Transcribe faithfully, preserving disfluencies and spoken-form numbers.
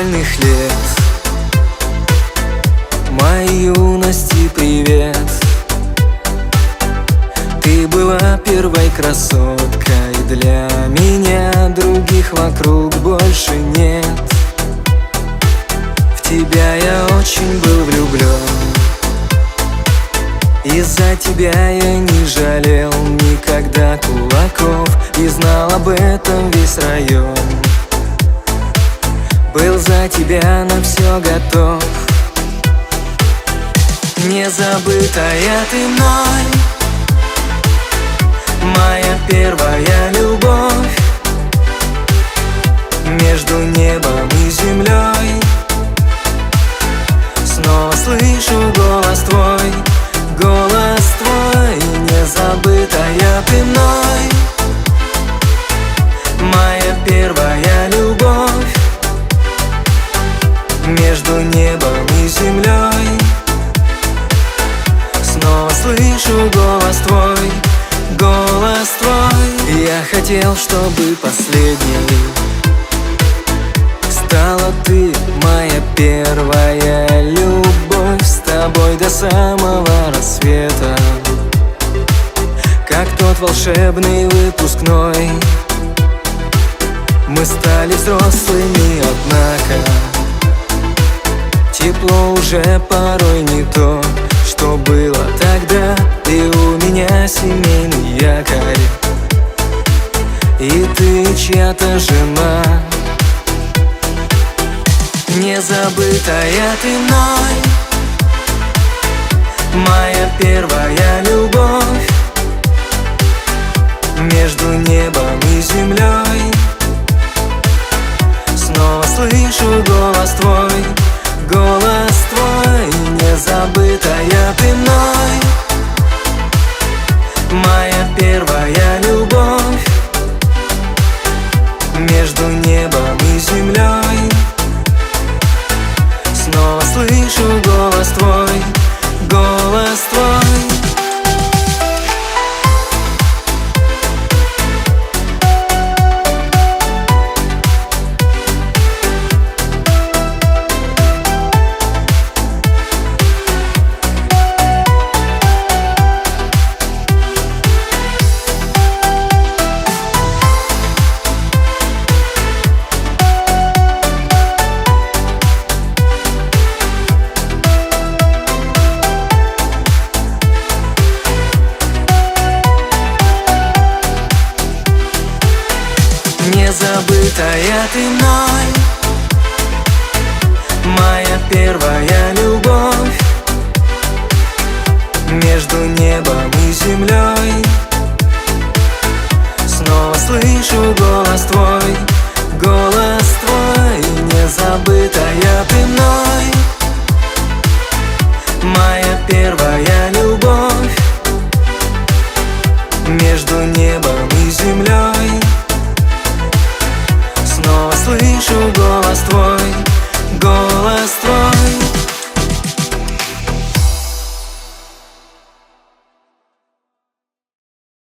школьных лет, моей юности привет. Ты была первой красоткой для меня, других вокруг больше нет. В тебя я очень был влюблен, из-за тебя я не жалел никогда кулаков, и знал об этом весь район. Был за тебя на все готов. Незабытая ты мной, моя первая любовь. Между небом и землей снова слышу голос твой, голос твой. Незабытая ты мной, моя первая любовь. Между небом и землей снова слышу голос твой, голос твой. Я хотел, чтобы последней стала ты, моя первая любовь. С тобой до самого рассвета, как тот волшебный выпускной. Мы стали взрослыми, однако тепло уже порой не то, что было тогда. Ты у меня семейный якорь, и ты чья-то жена. Незабытая ты мной, моя первая любовь. Между небом и землей снова слышу голос твой, голос твой. Незабытая ты мной, моя первая любовь. Между небом и землей снова слышу голос твой, голос твой. Незабытая ты мной, моя первая любовь. Между небом и землей снова слышу голос твой, голос твой. Незабытая ты мной, моя первая любовь. Между небом и землей снова слышу голос твой.